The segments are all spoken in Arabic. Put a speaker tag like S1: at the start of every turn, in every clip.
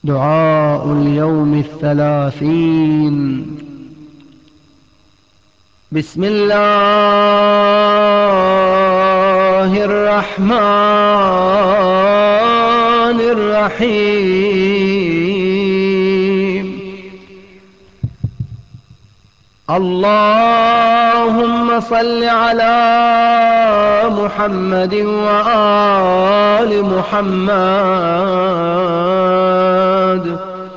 S1: دعاء اليوم 30. بسم الله الرحمن الرحيم. اللهم صل على محمد وآل محمد.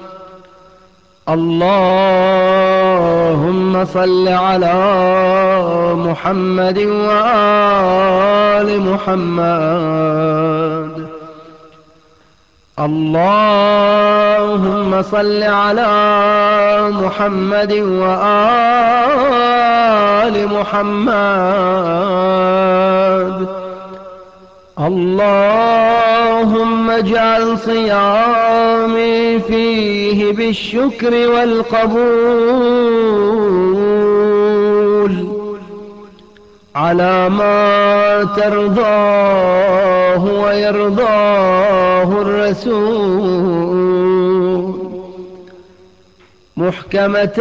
S1: اللهم صل على محمد وآل محمد. اللهم صل على محمد وآل محمد. اللهم اجعل صيامي فيه بالشكر والقبول على ما ترضاه ويرضاه الرسول، محكمة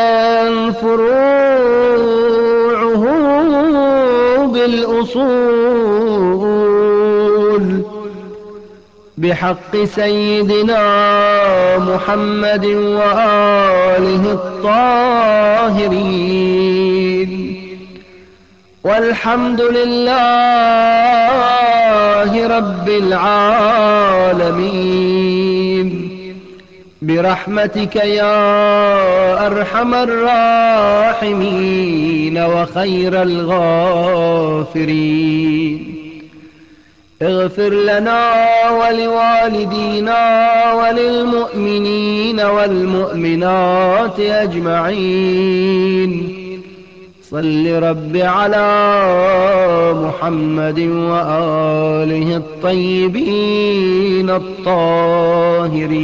S1: فروعه بالأصول، بحق سيدنا محمد وآله الطاهرين. والحمد لله رب العالمين، برحمتك يا أرحم الراحمين وخير الغافرين. اغفر لنا ولوالدينا وللمؤمنين والمؤمنات أجمعين. صل رب على محمد وآله الطيبين الطاهرين.